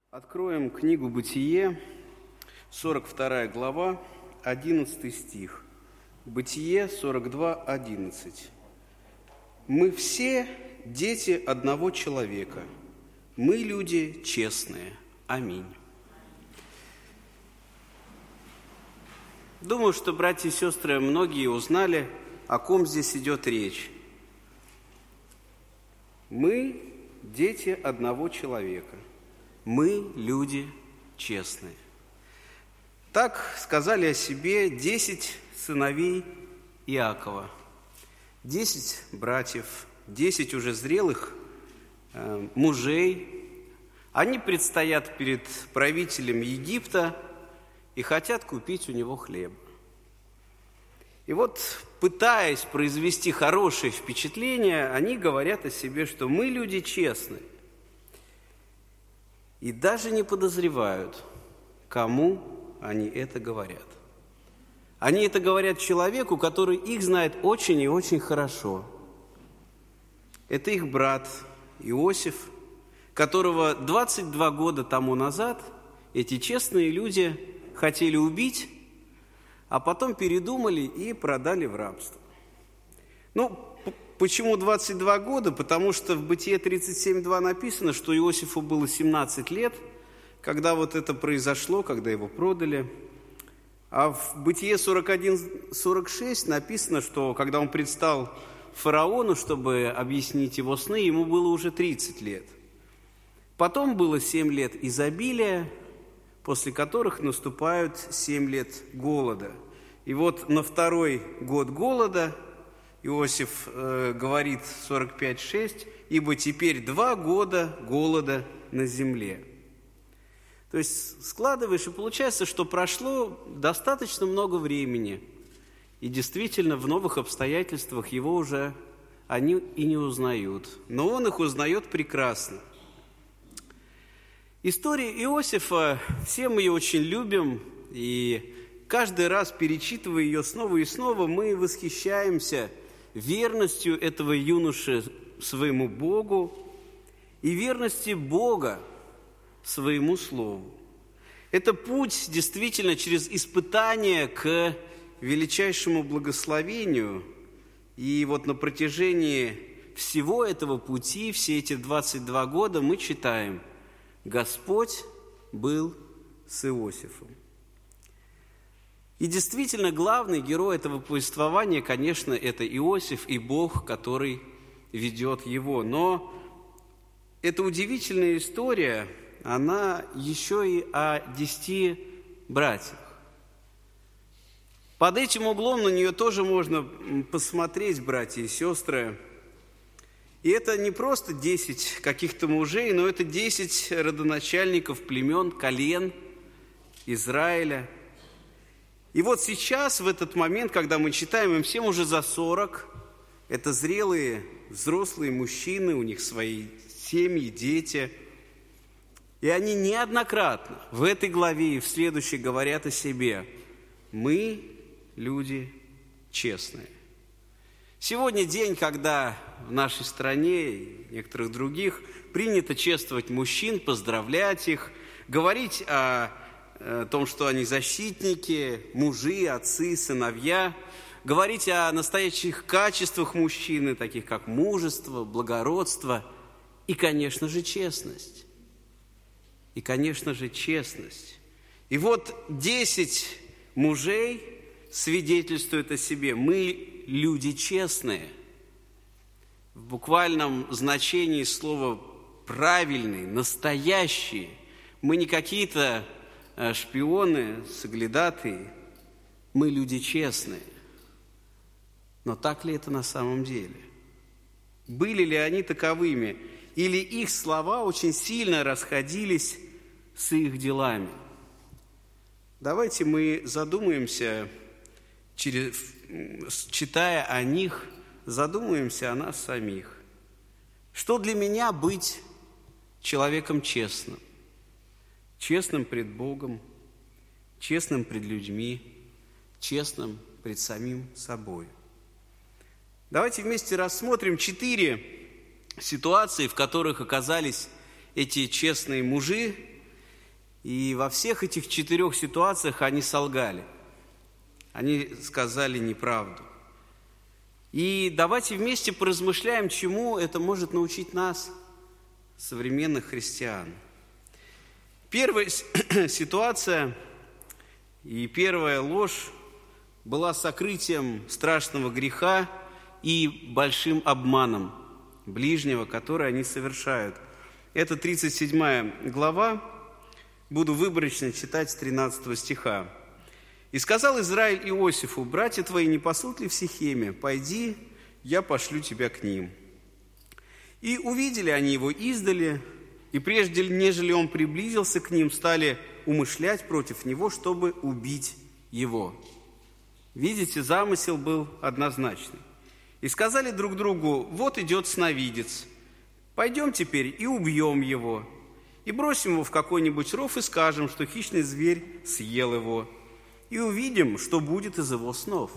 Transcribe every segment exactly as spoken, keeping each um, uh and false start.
Откроем книгу «Бытие», сорок вторая глава, одиннадцатый стих. Бытие сорок два, одиннадцать. «Мы все дети одного человека, мы люди честные. Аминь». Думаю, что, братья и сестры, многие узнали, о ком здесь идет речь. Мы дети одного человека. Мы люди честные. Так сказали о себе десять сыновей Иакова, десять братьев, десять уже зрелых э, мужей. Они предстоят перед правителем Египта и хотят купить у него хлеб. И вот, пытаясь произвести хорошее впечатление, они говорят о себе, что мы люди честные. И даже не подозревают, кому они это говорят. Они это говорят человеку, который их знает очень и очень хорошо. Это их брат Иосиф, которого двадцать два года тому назад эти честные люди хотели убить, а потом передумали и продали в рабство. Ну, почему двадцать два года? Потому что в Бытие тридцать семь два написано, что Иосифу было семнадцать лет, когда вот это произошло, когда его продали. А в Бытие сорок один сорок шесть написано, что когда он предстал фараону, чтобы объяснить его сны, ему было уже тридцать лет. Потом было семь лет изобилия, после которых наступают семь лет голода. И вот на второй год голода Иосиф э, говорит сорок пять шесть, «Ибо теперь два года голода на земле». То есть складываешь, и получается, что прошло достаточно много времени, и действительно в новых обстоятельствах его уже они и не узнают. Но он их узнает прекрасно. История Иосифа, все мы ее очень любим, и каждый раз, перечитывая ее снова и снова, мы восхищаемся верностью этого юноши своему Богу и верности Бога своему Слову. Это путь действительно через испытание к величайшему благословению. И вот на протяжении всего этого пути, все эти двадцать два года мы читаем: Господь был с Иосифом. И действительно, главный герой этого повествования, конечно, это Иосиф и Бог, который ведет его. Но эта удивительная история, она еще и о десяти братьях. Под этим углом на нее тоже можно посмотреть, братья и сестры. И это не просто десять каких-то мужей, но это десять родоначальников племен, колен Израиля. И вот сейчас, в этот момент, когда мы читаем, им всем уже за сорок, это зрелые, взрослые мужчины, у них свои семьи, дети. И они неоднократно в этой главе и в следующей говорят о себе: мы люди честные. Сегодня день, когда в нашей стране и некоторых других принято чествовать мужчин, поздравлять их, говорить о о том, что они защитники, мужи, отцы, сыновья, говорить о настоящих качествах мужчины, таких как мужество, благородство и, конечно же, честность. И, конечно же, честность. И вот десять мужей свидетельствуют о себе: мы люди честные. В буквальном значении слова правильные, настоящие. Мы не какие-то шпионы, соглядатые, мы люди честные. Но так ли это на самом деле? Были ли они таковыми? Или их слова очень сильно расходились с их делами? Давайте мы задумаемся, через, читая о них, задумаемся о нас самих. Что для меня быть человеком честным? Честным пред Богом, честным пред людьми, честным пред самим собой. Давайте вместе рассмотрим четыре ситуации, в которых оказались эти честные мужи, И во всех этих четырех ситуациях они солгали. Они сказали неправду. И давайте вместе поразмышляем, чему это может научить нас, современных христиан. Первая ситуация и первая ложь была сокрытием страшного греха и большим обманом ближнего, который они совершают. Это тридцать седьмая глава, буду выборочно читать с тринадцатого стиха. «И сказал Израиль Иосифу: братья твои не пасут ли в Сихеме? Пойди, я пошлю тебя к ним. И увидели они его издали, и прежде, нежели он приблизился к ним, стали умышлять против него, чтобы убить его». Видите, замысел был однозначный. «И сказали друг другу: вот идет сновидец, пойдем теперь и убьем его, и бросим его в какой-нибудь ров, и скажем, что хищный зверь съел его, и увидим, что будет из его снов.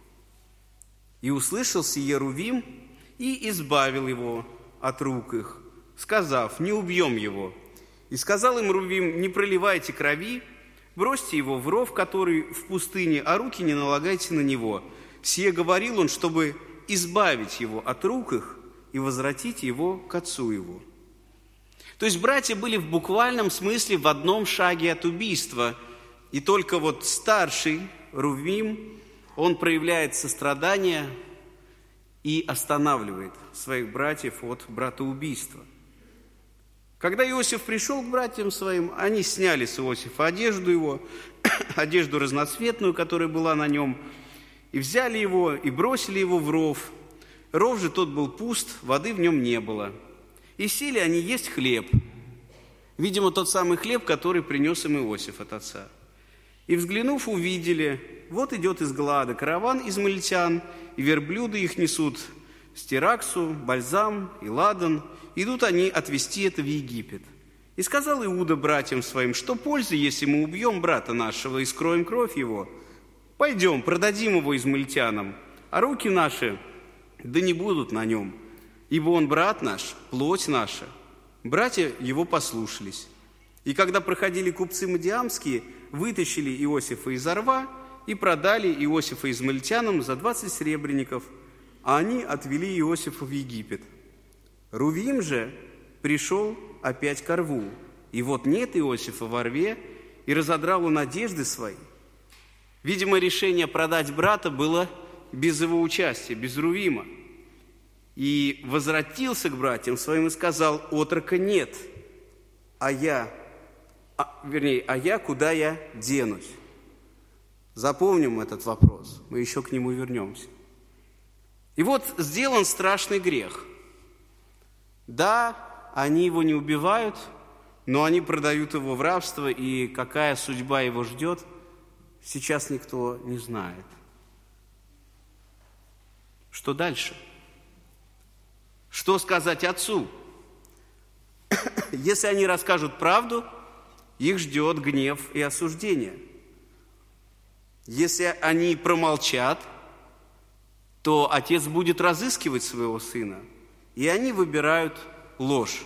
И услышал сие Рувим, и избавил его от рук их, сказав: не убьем его. И сказал им Рувим: не проливайте крови, бросьте его в ров, который в пустыне, а руки не налагайте на него. Сие говорил он, чтобы избавить его от рук их и возвратить его к отцу его». То есть братья были в буквальном смысле в одном шаге от убийства. И только вот старший Рувим, он проявляет сострадание и останавливает своих братьев от братоубийства. Когда Иосиф пришел к братьям своим, они сняли с Иосифа одежду его, одежду разноцветную, которая была на нем, и взяли его, и бросили его в ров. Ров же тот был пуст, воды в нем не было. И сели они есть хлеб, видимо, тот самый хлеб, который принес им Иосиф от отца. И, взглянув, увидели: вот идет из Галаада караван измаильтян, и верблюды их несут стираксу, бальзам и ладан. Идут они отвезти это в Египет. И сказал Иуда братьям своим: что пользы, если мы убьем брата нашего и скроем кровь его? Пойдем, продадим его измаильтянам, а руки наши да не будут на нем, ибо он брат наш, плоть наша. Братья его послушались. И когда проходили купцы мадиамские, вытащили Иосифа из рва и продали Иосифа измаильтянам за двадцать серебряников, а они отвели Иосифа в Египет. Рувим же пришел опять ко рву, и вот нет Иосифа во рве, и разодрал он одежды свои. Видимо, решение продать брата было без его участия, без Рувима. И возвратился к братьям своим и сказал: отрока нет, а я, а, вернее, а я куда я денусь? Запомним этот вопрос, мы еще к нему вернемся. И вот сделан страшный грех. Да, они его не убивают, но они продают его в рабство, и какая судьба его ждет, сейчас никто не знает. Что дальше? Что сказать отцу? Если они расскажут правду, их ждет гнев и осуждение. Если они промолчат, то отец будет разыскивать своего сына, и они выбирают ложь.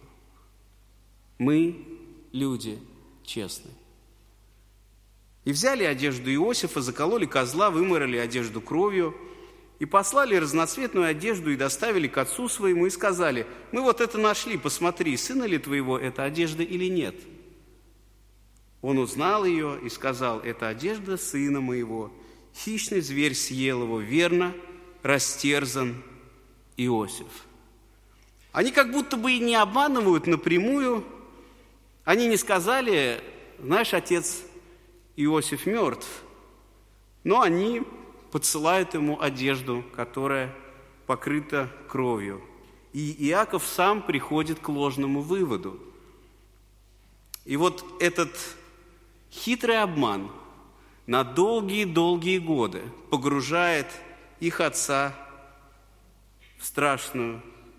Мы люди честные. И взяли одежду Иосифа, закололи козла, выморали одежду кровью, и послали разноцветную одежду и доставили к отцу своему, и сказали: мы вот это нашли, посмотри, сына ли твоего эта одежда или нет. Он узнал ее и сказал: это одежда сына моего, хищный зверь съел его, верно, растерзан Иосиф. Они как будто бы и не обманывают напрямую. Они не сказали: знаешь, отец Иосиф мертв, но они подсылают ему одежду, которая покрыта кровью. И Иаков сам приходит к ложному выводу. И вот этот хитрый обман на долгие-долгие годы погружает их отца в страшную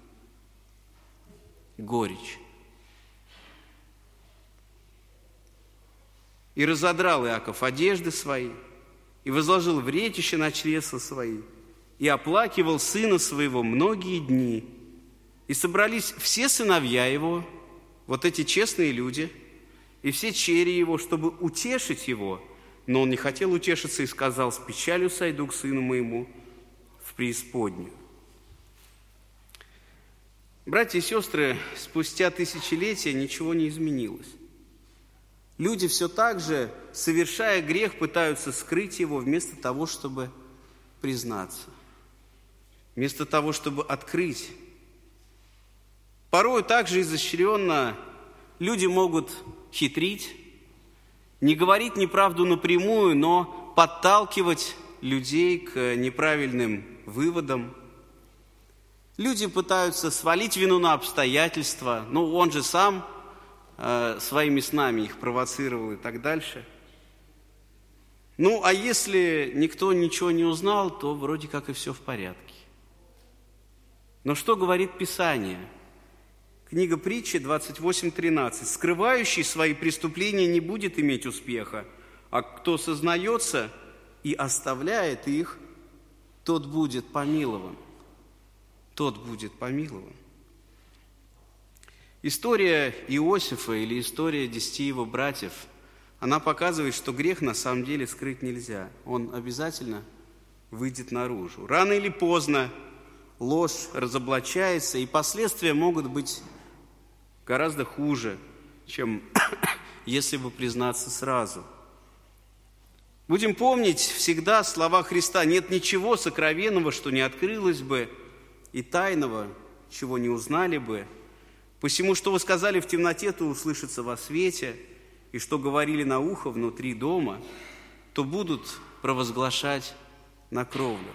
горечь. И разодрал Иаков одежды свои, и возложил в ретище на чресла свои, и оплакивал сына своего многие дни. И собрались все сыновья его, вот эти честные люди, и все чери его, чтобы утешить его. Но он не хотел утешиться и сказал: с печалью сойду к сыну моему в преисподнюю. Братья и сестры, спустя тысячелетия ничего не изменилось. Люди все так же, совершая грех, пытаются скрыть его вместо того, чтобы признаться, вместо того, чтобы открыть. Порой также изощренно люди могут хитрить, не говорить неправду напрямую, но подталкивать людей к неправильным выводам. Люди пытаются свалить вину на обстоятельства, ну, он же сам э, своими снами их провоцировал и так дальше. Ну, а если никто ничего не узнал, то вроде как и все в порядке. Но что говорит Писание? Книга Притчи двадцать восемь тринадцать. «Скрывающий свои преступления не будет иметь успеха, а кто сознается и оставляет их, тот будет помилован». Тот будет помилован. История Иосифа или история десяти его братьев, она показывает, что грех на самом деле скрыть нельзя. Он обязательно выйдет наружу. Рано или поздно ложь разоблачается, и последствия могут быть гораздо хуже, чем если бы признаться сразу. Будем помнить всегда слова Христа: «Нет ничего сокровенного, что не открылось бы, и тайного, чего не узнали бы. Посему, что вы сказали в темноте, то услышится во свете, и что говорили на ухо внутри дома, то будут провозглашать на кровлях».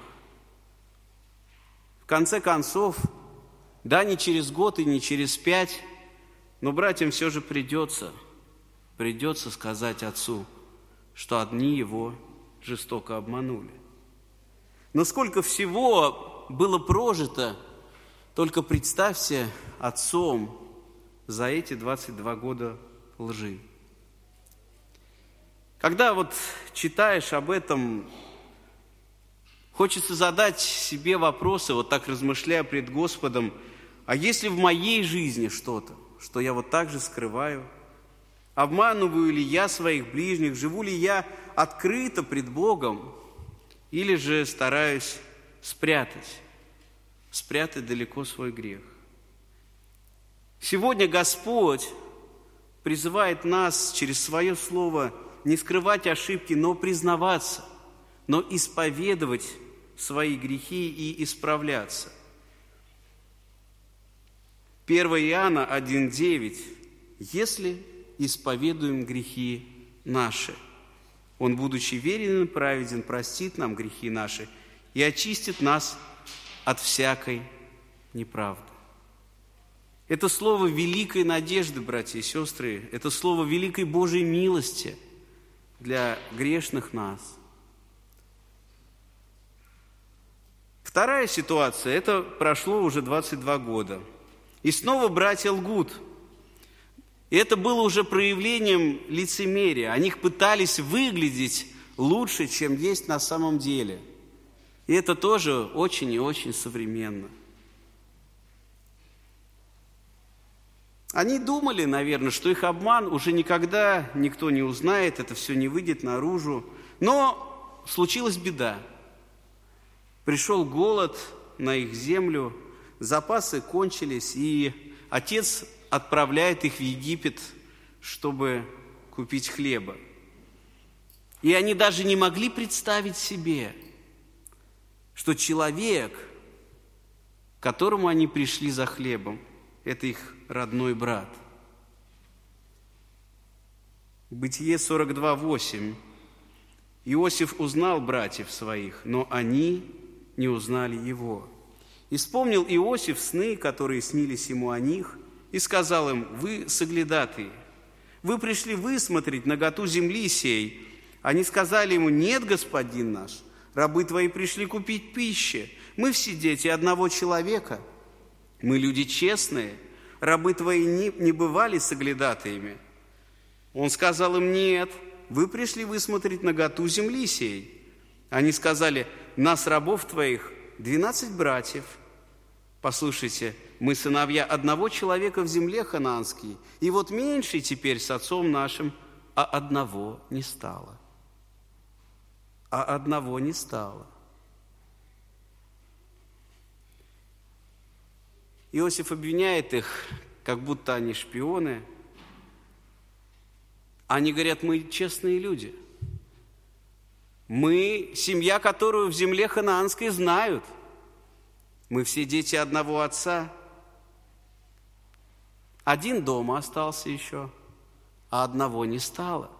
В конце концов, да, не через год и не через пять, но братьям все же придется, придется сказать отцу, что одни его жестоко обманули. Но сколько всего было прожито, только представьте, отцом за эти двадцать два года лжи. Когда вот читаешь об этом, хочется задать себе вопросы, вот так размышляя пред Господом: а если в моей жизни что-то, что я вот так же скрываю? Обманываю ли я своих ближних? Живу ли я открыто пред Богом? Или же стараюсь спрятать, спрятать далеко свой грех? Сегодня Господь призывает нас через свое слово не скрывать ошибки, но признаваться, но исповедовать свои грехи и исправляться. первое Иоанна один девять. «Если исповедуем грехи наши, Он, будучи верен и праведен, простит нам грехи наши и очистит нас от всякой неправды». Это слово великой надежды, братья и сестры, это слово великой Божьей милости для грешных нас. Вторая ситуация, это прошло уже двадцать два года. И снова братья лгут. И это было уже проявлением лицемерия. Они пытались выглядеть лучше, чем есть на самом деле. И это тоже очень и очень современно. Они думали, наверное, что их обман уже никогда никто не узнает, это все не выйдет наружу. Но случилась беда. Пришел голод на их землю, запасы кончились, и отец отправляет их в Египет, чтобы купить хлеба. И они даже не могли представить себе, что человек, к которому они пришли за хлебом, это их родной брат. Бытие сорок два восемь. Иосиф узнал братьев своих, но они не узнали его. И вспомнил Иосиф сны, которые снились ему о них, и сказал им: вы соглядатые, вы пришли высмотреть наготу земли сей. Они сказали ему: нет, господин наш, рабы твои пришли купить пищи. Мы все дети одного человека, мы люди честные, рабы твои не, не бывали соглядатаями. Он сказал им: нет, вы пришли высмотреть наготу земли сей. Они сказали: нас, рабов твоих, двенадцать братьев. Послушайте, мы сыновья одного человека в земле ханаанской, и вот меньший теперь с отцом нашим, а одного не стало. А одного не стало. Иосиф обвиняет их, как будто они шпионы. Они говорят: мы честные люди. Мы семья, которую в земле ханаанской знают. Мы все дети одного отца. Один дома остался еще, а одного не стало.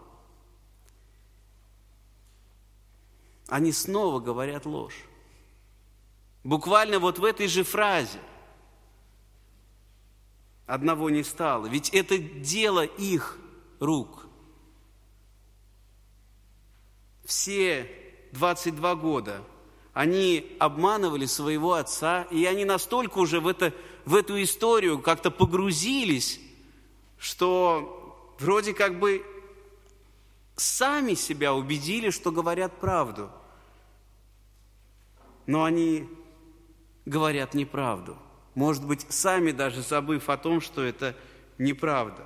Они снова говорят ложь. Буквально вот в этой же фразе. Одного не стало. Ведь это дело их рук. Все двадцать два года они обманывали своего отца, и они настолько уже в, это, в эту историю как-то погрузились, что вроде как бы сами себя убедили, что говорят правду. Но они говорят неправду. Может быть, сами даже забыв о том, что это неправда.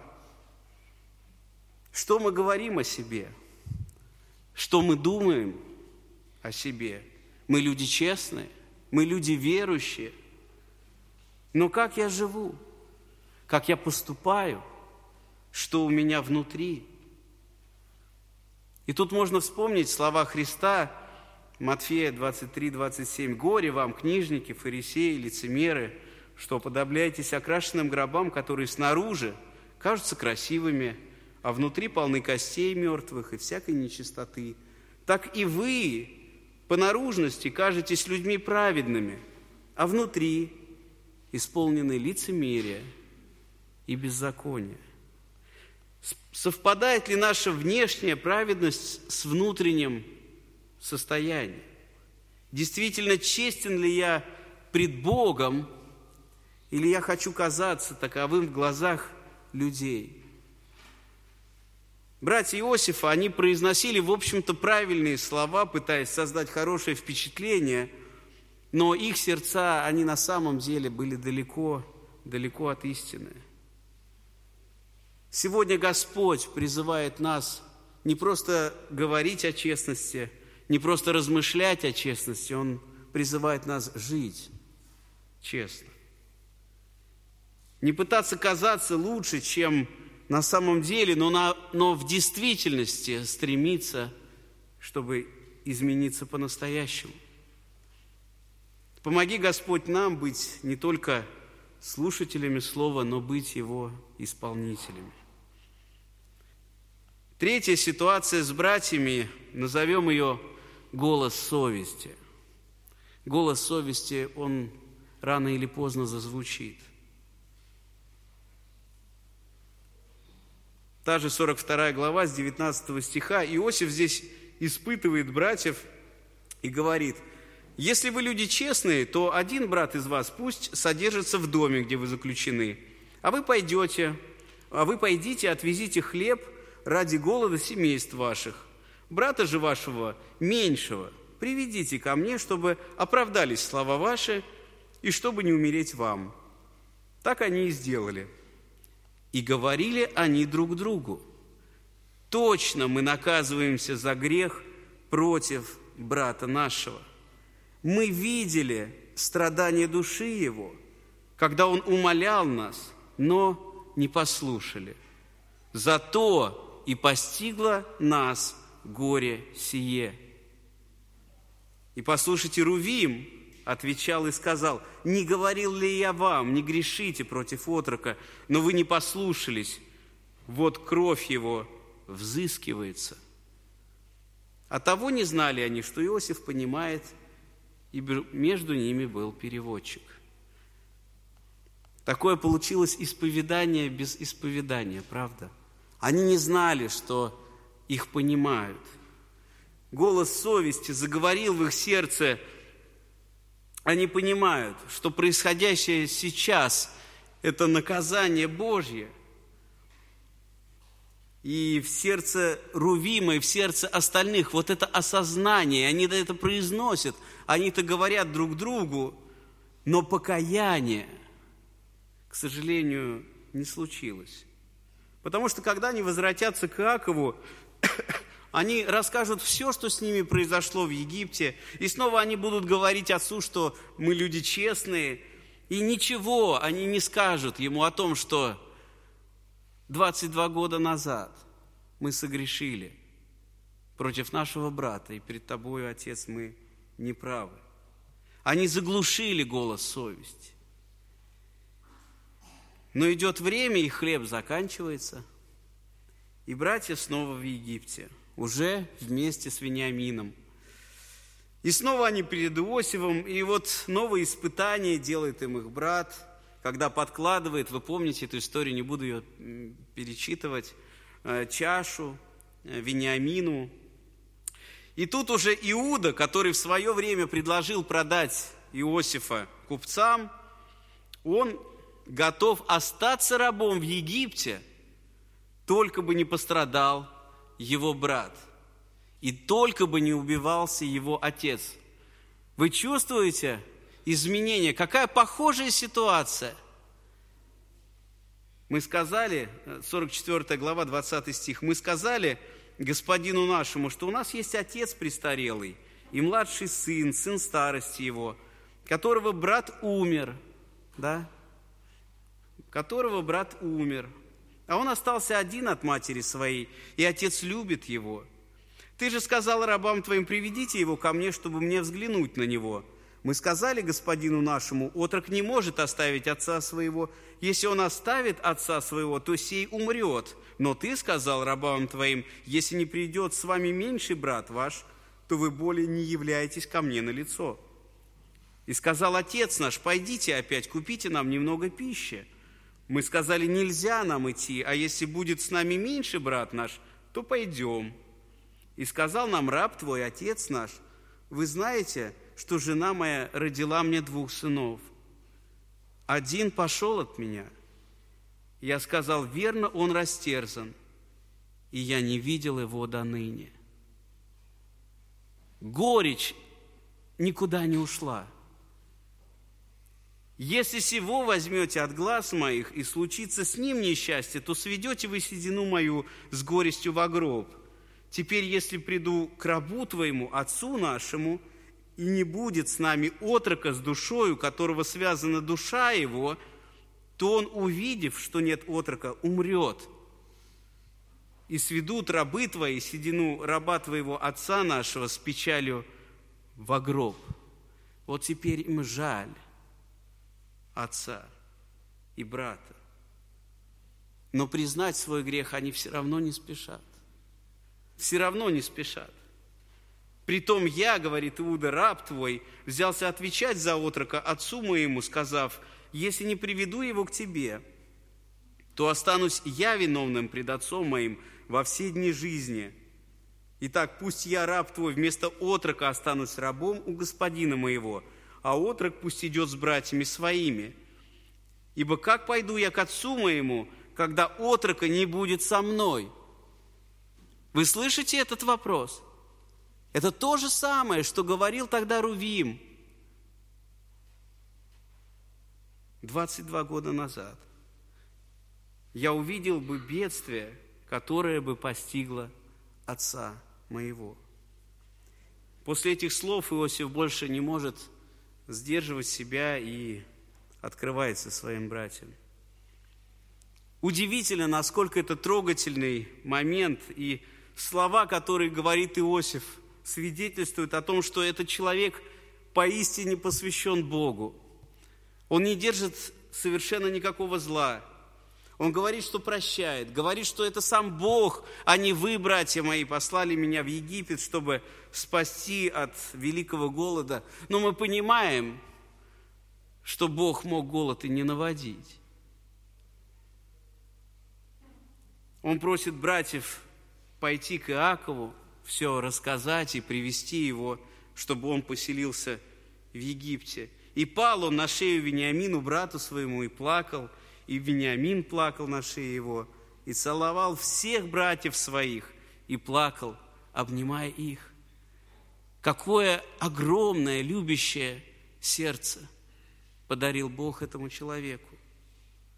Что мы говорим о себе? Что мы думаем о себе? Мы люди честные, мы люди верующие. Но как я живу? Как я поступаю? Что у меня внутри? И тут можно вспомнить слова Христа, Матфея двадцать три двадцать семь. «Горе вам, книжники, фарисеи, лицемеры, что подобляетесь окрашенным гробам, которые снаружи кажутся красивыми, а внутри полны костей мертвых и всякой нечистоты. Так и вы по наружности кажетесь людьми праведными, а внутри исполнены лицемерия и беззакония». Совпадает ли наша внешняя праведность с внутренним состоянием? Действительно, честен ли я пред Богом, или я хочу казаться таковым в глазах людей? Братья Иосифа, они произносили, в общем-то, правильные слова, пытаясь создать хорошее впечатление, но их сердца, они на самом деле были далеко, далеко от истины. Сегодня Господь призывает нас не просто говорить о честности, не просто размышлять о честности, Он призывает нас жить честно. Не пытаться казаться лучше, чем на самом деле, но, на, но в действительности стремиться, чтобы измениться по-настоящему. Помоги, Господь, нам быть не только слушателями Слова, но быть Его исполнителями. Третья ситуация с братьями, назовем ее голос совести. Голос совести, он рано или поздно зазвучит. Та же сорок вторая глава с девятнадцатого стиха. Иосиф здесь испытывает братьев и говорит: «Если вы люди честные, то один брат из вас пусть содержится в доме, где вы заключены, а вы пойдете, а вы пойдите, отвезите хлеб ради голода семейств ваших. Брата же вашего меньшего приведите ко мне, чтобы оправдались слова ваши и чтобы не умереть вам». Так они и сделали. И говорили они друг другу: «Точно мы наказываемся за грех против брата нашего. Мы видели страдания души его, когда он умолял нас, но не послушали. Зато и постигло нас горе сие». И послушайте, Рувим отвечал и сказал: «Не говорил ли я вам, не грешите против отрока, но вы не послушались, вот кровь его взыскивается». А того не знали они, что Иосиф понимает, и между ними был переводчик. Такое получилось исповедание без исповедания, правда? Они не знали, что их понимают. Голос совести заговорил в их сердце. Они понимают, что происходящее сейчас – это наказание Божье. И в сердце Рувима, и в сердце остальных вот это осознание, они это произносят, они это говорят друг другу, но покаяние к сожалению, не случилось. Потому что, когда они возвратятся к Иакову, они расскажут все, что с ними произошло в Египте, и снова они будут говорить отцу, что мы люди честные, и ничего они не скажут ему о том, что двадцать два года назад мы согрешили против нашего брата, и перед тобою, Отец, мы неправы. Они заглушили голос совести. Но идет время, и хлеб заканчивается, и братья снова в Египте, уже вместе с Вениамином. И снова они перед Иосифом, и вот новое испытание делает им их брат, когда подкладывает, вы помните эту историю, не буду ее перечитывать, чашу Вениамину. И тут уже Иуда, который в свое время предложил продать Иосифа купцам, он готов остаться рабом в Египте, только бы не пострадал его брат, и только бы не убивался его отец. Вы чувствуете изменения? Какая похожая ситуация? Мы сказали, сорок четвёртая глава, двадцатый стих, мы сказали господину нашему, что у нас есть отец престарелый и младший сын, сын старости его, которого брат умер, да? Которого брат умер, а он остался один от матери своей, и отец любит его. Ты же сказал рабам твоим, приведите его ко мне, чтобы мне взглянуть на него. Мы сказали господину нашему, отрок не может оставить отца своего. Если он оставит отца своего, то сей умрет. Но ты сказал рабам твоим, если не придет с вами меньший брат ваш, то вы более не являетесь ко мне на лицо. И сказал отец наш, пойдите опять, купите нам немного пищи. Мы сказали, нельзя нам идти, а если будет с нами меньший брат наш, то пойдем. И сказал нам раб твой, отец наш, вы знаете, что жена моя родила мне двух сынов. Один пошел от меня. Я сказал, верно, он растерзан, и я не видел его до ныне. Горечь никуда не ушла. Если сего возьмете от глаз моих, и случится с ним несчастье, то сведете вы седину мою с горестью во гроб. Теперь, если приду к рабу твоему, отцу нашему, и не будет с нами отрока с душою, которого связана душа его, то он, увидев, что нет отрока, умрет. И сведут рабы твои седину раба твоего отца нашего с печалью во гроб. Вот теперь им жаль отца и брата. Но признать свой грех они все равно не спешат. Все равно не спешат. Притом я, говорит Иуда, раб твой, взялся отвечать за отрока отцу моему, сказав, если не приведу его к тебе, то останусь я виновным пред отцом моим во все дни жизни. Итак, пусть я, раб твой, вместо отрока останусь рабом у господина моего, а отрок пусть идет с братьями своими. Ибо как пойду я к отцу моему, когда отрока не будет со мной? Вы слышите этот вопрос? Это то же самое, что говорил тогда Рувим двадцать два года назад. Я увидел бы бедствие, которое бы постигло отца моего. После этих слов Иосиф больше не может сдерживать себя и открывается своим братьям. Удивительно, насколько это трогательный момент, и слова, которые говорит Иосиф, свидетельствуют о том, что этот человек поистине посвящен Богу. Он не держит совершенно никакого зла. Он говорит, что прощает, говорит, что это сам Бог, а не вы, братья мои, послали меня в Египет, чтобы спасти от великого голода. Но мы понимаем, что Бог мог голод и не наводить. Он просит братьев пойти к Иакову, все рассказать и привести его, чтобы он поселился в Египте. И пал он на шею Вениамину, брату своему, и плакал, и Вениамин плакал на шее его, и целовал всех братьев своих, и плакал, обнимая их. Какое огромное, любящее сердце подарил Бог этому человеку.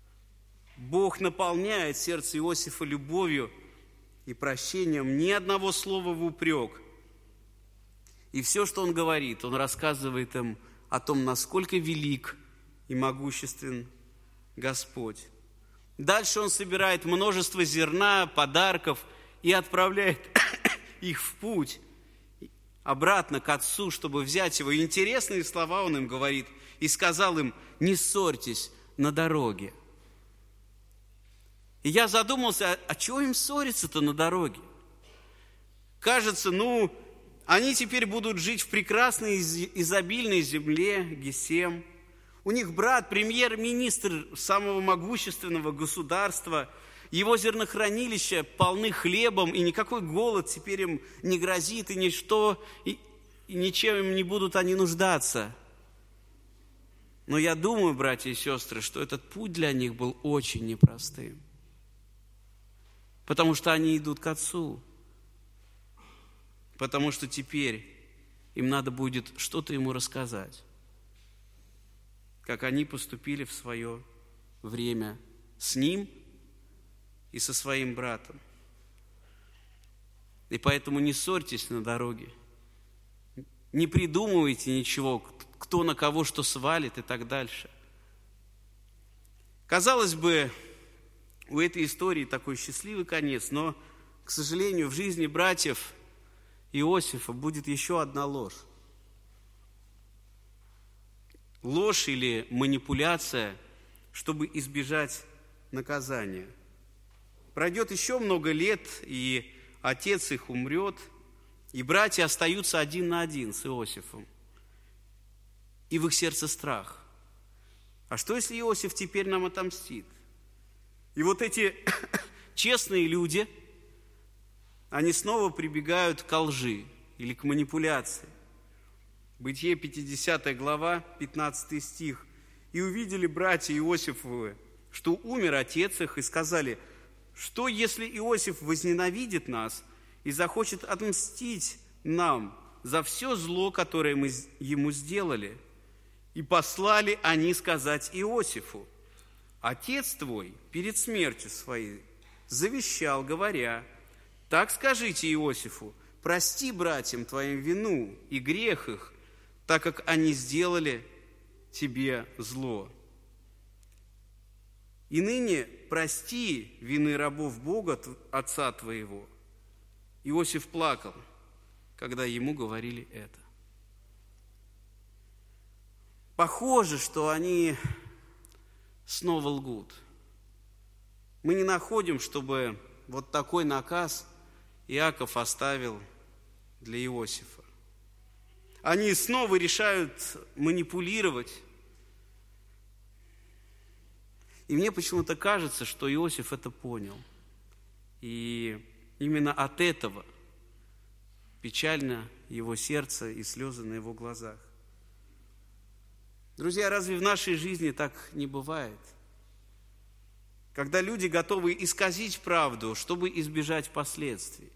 Бог наполняет сердце Иосифа любовью и прощением, ни одного слова в упрек. И все, что он говорит, он рассказывает им о том, насколько велик и могуществен Господь. Дальше он собирает множество зерна, подарков и отправляет их в путь обратно к отцу, чтобы взять его. И интересные слова он им говорит. И сказал им: не ссорьтесь на дороге. И я задумался, а, а чего им ссориться-то на дороге? Кажется, ну, они теперь будут жить в прекрасной, изобильной земле Гесем. У них брат, премьер-министр самого могущественного государства. Его зернохранилища полны хлебом, и никакой голод теперь им не грозит, и ничто, и, и ничем им не будут они нуждаться. Но я думаю, братья и сестры, что этот путь для них был очень непростым. Потому что они идут к Отцу. Потому что теперь им надо будет что-то Ему рассказать. Как они поступили в свое время с Ним и со своим братом. И поэтому не ссорьтесь на дороге. Не придумывайте ничего, кто на кого что свалит и так дальше. Казалось бы, у этой истории такой счастливый конец, но, к сожалению, в жизни братьев Иосифа будет еще одна ложь. Ложь или манипуляция, чтобы избежать наказания. Пройдет еще много лет, и отец их умрет, и братья остаются один на один с Иосифом. И в их сердце страх. А что, если Иосиф теперь нам отомстит? И вот эти честные люди, они снова прибегают к лжи или к манипуляции. Бытие пятидесятая глава, пятнадцатый стих. «И увидели братья Иосифовы, что умер отец их, и сказали: что, если Иосиф возненавидит нас и захочет отмстить нам за все зло, которое мы ему сделали? И послали они сказать Иосифу: отец твой перед смертью своей завещал, говоря: так скажите Иосифу, прости братьям твоим вину и грех их, так как они сделали тебе зло. И ныне прости вины рабов Бога, отца твоего». Иосиф плакал, когда ему говорили это. Похоже, что они снова лгут. Мы не находим, чтобы вот такой наказ Иаков оставил для Иосифа. Они снова решают манипулировать. И мне почему-то кажется, что Иосиф это понял. И именно от этого печально его сердце и слезы на его глазах. Друзья, разве в нашей жизни так не бывает? Когда люди готовы исказить правду, чтобы избежать последствий.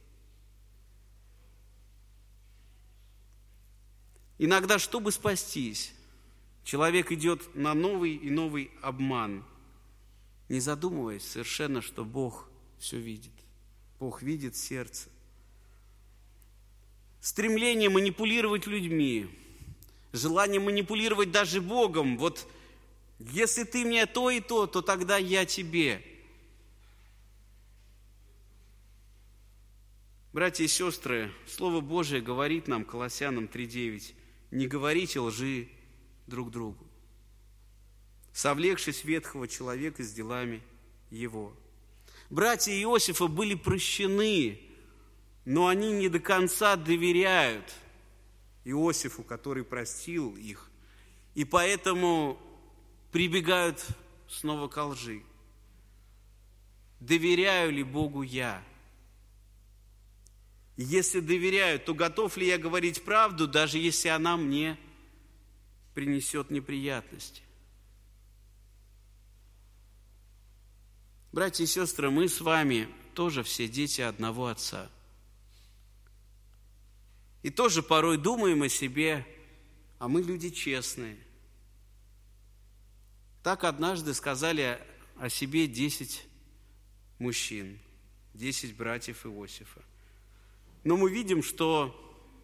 Иногда, чтобы спастись, человек идет на новый и новый обман, не задумываясь совершенно, что Бог все видит. Бог видит сердце. Стремление манипулировать людьми, желание манипулировать даже Богом. Вот если ты мне то и то, то тогда я тебе. Братья и сестры, Слово Божие говорит нам, Колоссянам три девять, не говорите лжи друг другу, совлекшись ветхого человека с делами его. Братья Иосифа были прощены, но они не до конца доверяют Иосифу, который простил их, и поэтому прибегают снова ко лжи. Доверяю ли Богу я? Если доверяю, то готов ли я говорить правду, даже если она мне принесет неприятности? Братья и сестры, мы с вами тоже все дети одного Отца. И тоже порой думаем о себе, а мы люди честные. Так однажды сказали о себе десять мужчин, десять братьев Иосифа. Но мы видим, что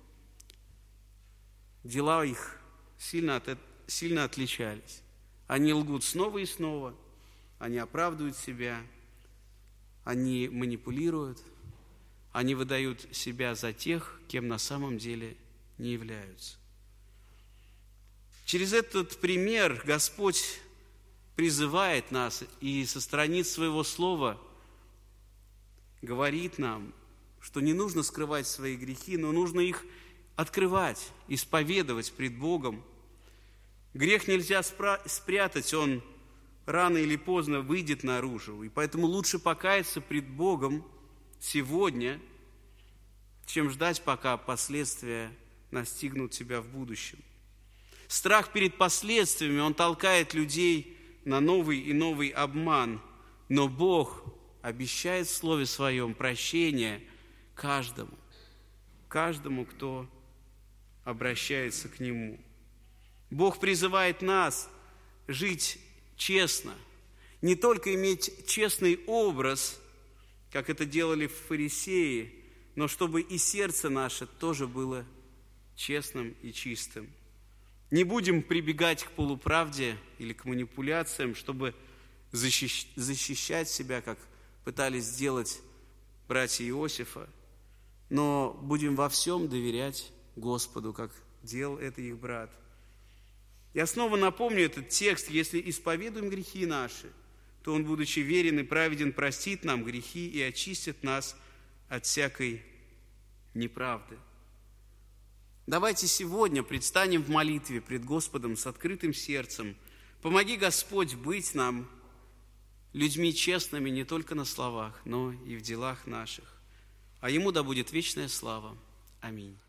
дела их сильно, от, сильно отличались. Они лгут снова и снова, они оправдывают себя, они манипулируют, они выдают себя за тех, кем на самом деле не являются. Через этот пример Господь призывает нас и со страниц своего слова говорит нам, что не нужно скрывать свои грехи, но нужно их открывать, исповедовать пред Богом. Грех нельзя спрятать, он рано или поздно выйдет наружу. И поэтому лучше покаяться пред Богом сегодня, чем ждать, пока последствия настигнут тебя в будущем. Страх перед последствиями, он толкает людей на новый и новый обман. Но Бог обещает в Слове Своем прощение каждому, каждому, кто обращается к Нему. Бог призывает нас жить честно, не только иметь честный образ, как это делали фарисеи, но чтобы и сердце наше тоже было честным и чистым. Не будем прибегать к полуправде или к манипуляциям, чтобы защищать себя, как пытались сделать братья Иосифа, но будем во всем доверять Господу, как делал это их брат. Я снова напомню этот текст: если исповедуем грехи наши, то Он, будучи верен и праведен, простит нам грехи и очистит нас от всякой неправды. Давайте сегодня предстанем в молитве пред Господом с открытым сердцем. Помоги, Господь, быть нам людьми честными не только на словах, но и в делах наших. А Ему да будет вечная слава. Аминь.